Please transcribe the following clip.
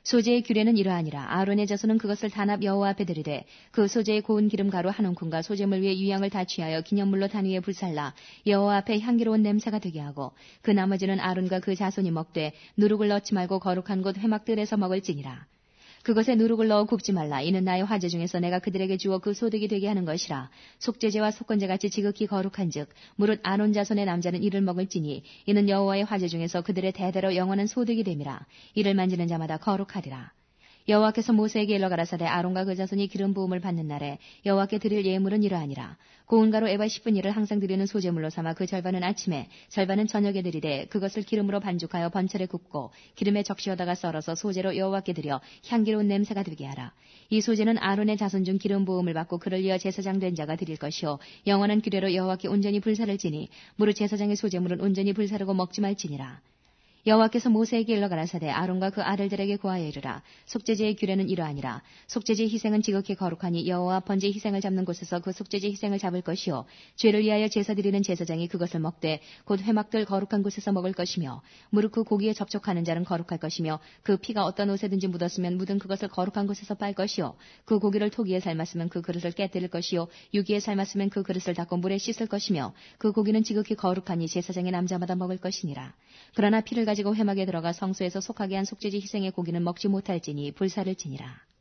소재의 규례는 이러하니라. 아론의 자손은 그것을 단합 여호와 앞에 드리되 그 소재의 고운 기름 가루 한 움큼과 소재물 위에 유향을 다 취하여 기념물로 단 위에 불살라 여호와 앞에 향기로운 냄새가 되게 하고 그 나머지는 아론과 그 자손이 먹되 누룩을 넣지 말고 거룩한 곳 회막들에서 먹을지니라. 그것에 누룩을 넣어 굽지 말라. 이는 나의 화제 중에서 내가 그들에게 주어 그 소득이 되게 하는 것이라. 속죄제와 속건제같이 지극히 거룩한즉 무릇 아론 자손의 남자는 이를 먹을지니 이는 여호와의 화제 중에서 그들의 대대로 영원한 소득이 됨이라. 이를 만지는 자마다 거룩하리라. 여호와께서 모세에게 일러 가라사대 아론과 그 자손이 기름 부음을 받는 날에 여호와께 드릴 예물은 이러하니라. 고운 가루 에바 10분위를 항상 드리는 소제물로 삼아 그 절반은 아침에 절반은 저녁에 드리되 그것을 기름으로 반죽하여 번철에 굽고 기름에 적시어다가 썰어서 소제로 여호와께 드려 향기로운 냄새가 되게 하라. 이 소제는 아론의 자손 중 기름 부음을 받고 그를 이어 제사장 된 자가 드릴 것이요 영원한 규례로 여호와께 온전히 불사를 지니 무릇 제사장의 소제물은 온전히 불사르고 먹지 말지니라. 여호와께서 모세에게 일러 가라사대 아론과 그 아들들에게 고하여 이르라. 속죄제의 규례는 이러하니라. 속죄제 희생은 지극히 거룩하니 여호와 번제 희생을 잡는 곳에서 그 속죄제 희생을 잡을 것이요 죄를 위하여 제사 드리는 제사장이 그것을 먹되 곧 회막들 거룩한 곳에서 먹을 것이며 무릇 그 고기에 접촉하는 자는 거룩할 것이며 그 피가 어떤 옷에든지 묻었으면 묻은 그것을 거룩한 곳에서 빨 것이요 그 고기를 토기에 삶았으면 그 그릇을 깨뜨릴 것이요 유기에 삶았으면 그 그릇을 닦고 물에 씻을 것이며 그 고기는 지극히 거룩하니 제사장의 남자마다 먹을 것이니라. 그러나 피를 가지고 회막에 들어가 성소에서 속하게 한 속죄제 희생의 고기는 먹지 못할지니 불사를 지니라.